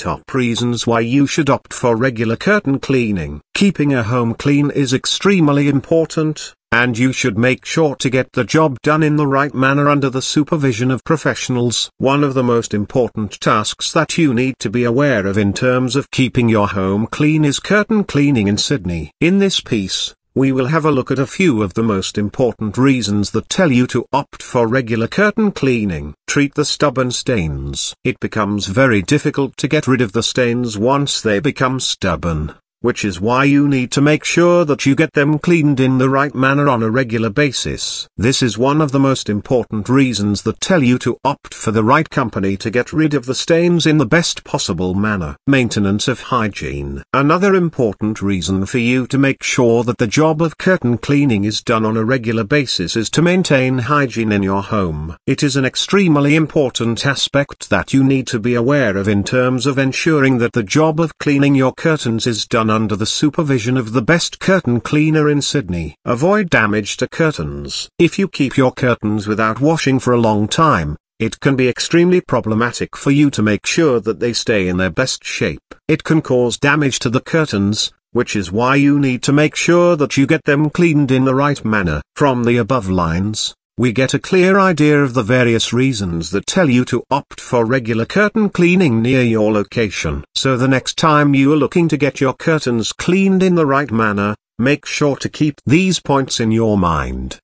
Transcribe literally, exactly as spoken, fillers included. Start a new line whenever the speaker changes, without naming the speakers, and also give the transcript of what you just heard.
top reasons why you should opt for regular curtain cleaning. Keeping a home clean is extremely important, and you should make sure to get the job done in the right manner under the supervision of professionals. One of the most important tasks that you need to be aware of in terms of keeping your home clean is curtain cleaning in Sydney. In this piece, we will have a look at a few of the most important reasons that tell you to opt for regular curtain cleaning. Treat the stubborn stains. It becomes very difficult to get rid of the stains once they become stubborn, which is why you need to make sure that you get them cleaned in the right manner on a regular basis. This is one of the most important reasons that tell you to opt for the right company to get rid of the stains in the best possible manner. Maintenance of hygiene. Another important reason for you to make sure that the job of curtain cleaning is done on a regular basis is to maintain hygiene in your home. It is an extremely important aspect that you need to be aware of in terms of ensuring that the job of cleaning your curtains is done under the supervision of the best curtain cleaner in Sydney. Avoid damage to curtains. If you keep your curtains without washing for a long time, it can be extremely problematic for you to make sure that they stay in their best shape. It can cause damage to the curtains, which is why you need to make sure that you get them cleaned in the right manner. From the above lines, we get a clear idea of the various reasons that tell you to opt for regular curtain cleaning near your location. So the next time you are looking to get your curtains cleaned in the right manner, make sure to keep these points in your mind.